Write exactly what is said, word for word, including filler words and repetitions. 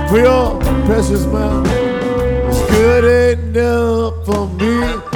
For your precious mouth is good enough for me.